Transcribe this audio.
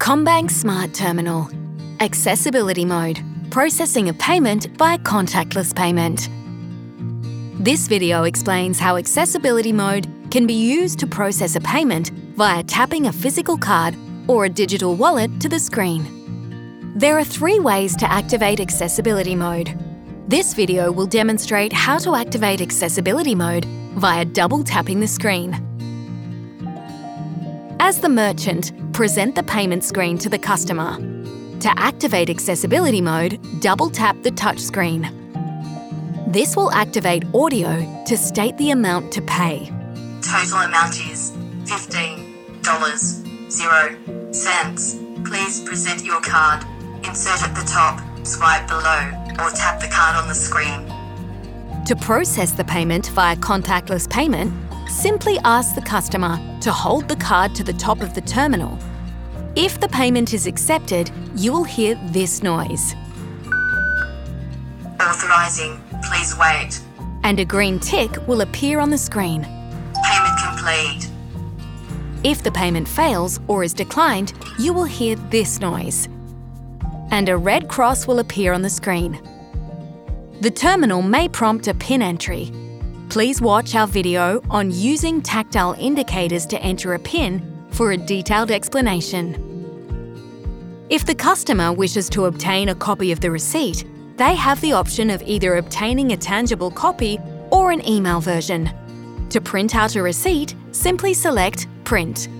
CommBank Smart Terminal. Accessibility mode. Processing a payment via contactless payment. This video explains how accessibility mode can be used to process a payment via tapping a physical card or a digital wallet to the screen. There are 3 ways to activate accessibility mode. This video will demonstrate how to activate accessibility mode via double tapping the screen. As the merchant, present the payment screen to the customer. To activate accessibility mode, double tap the touch screen. This will activate audio to state the amount to pay. Total amount is $15.00. Please present your card. Insert at the top, swipe below, or tap the card on the screen. To process the payment via contactless payment, simply ask the customer to hold the card to the top of the terminal. If the payment is accepted, you will hear this noise. Authorizing, please wait. And a green tick will appear on the screen. Payment complete. If the payment fails or is declined, you will hear this noise. And a red cross will appear on the screen. The terminal may prompt a PIN entry. Please watch our video on using tactile indicators to enter a PIN for a detailed explanation. If the customer wishes to obtain a copy of the receipt, they have the option of either obtaining a tangible copy or an email version. To print out a receipt, simply select Print.